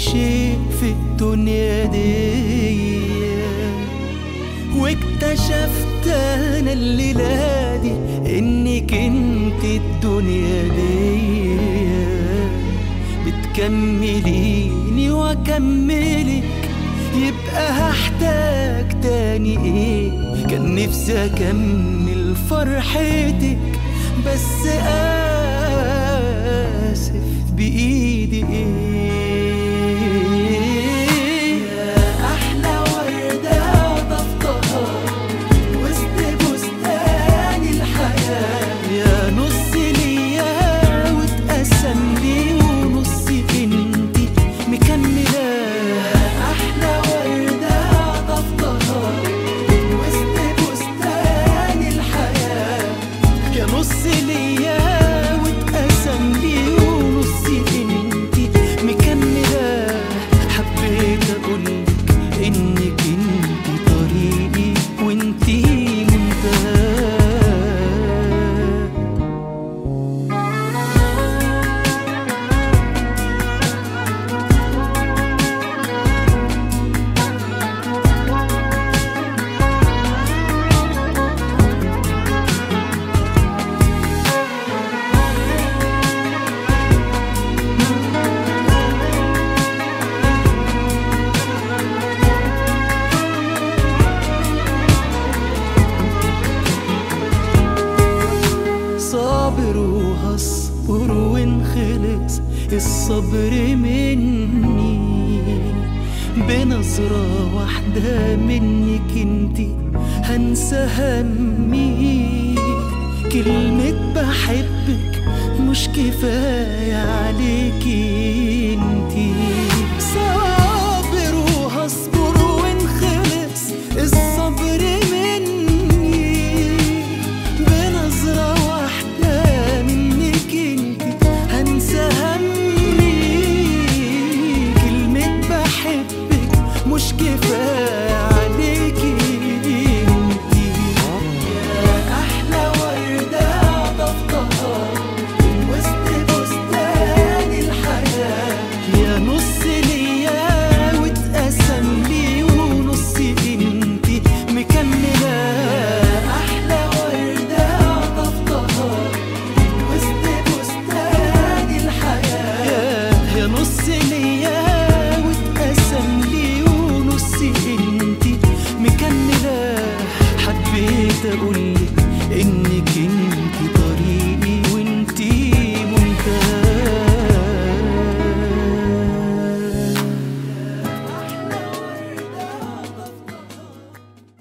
شيء في الدنيا دي، واكتشفت انا الليلة دي انك انت الدنيا دي، بتكمليني واكملك، يبقى هحتاج تاني ايه؟ كان نفسي اكمل فرحتك بس اسف بايدي ايه. يا احلى وردة طفتها وسط بستان الحياة، يا نص ليا واتقسم لي ونصي انتي مكملة. يا احلى وردة طفتها وسط بستان الحياة، يا نص ليا واتقسم لي ونصي انتي مكملة. حبيت اقولك انك انتي طريقي وانتي منتهى. صابر وهصبر ونخلص الصبر مني، بنظرة واحدة منك انتي هنسى همي. كلمة بحبك مش كفاية عليكي انتي. صابر وهصبر ونخلص الصبر مني، بنظرة واحدة منك انتي هنسى همي. كلمة بحبك مش كفاية عليكي انتي. يا أحلى وردة طفتها وسط بستان الحياة، يا نص ليا واتقسم لي ونصي انتي مكملة. أحلى وردة طفتها وسط بستان الحياة، يا نص ليا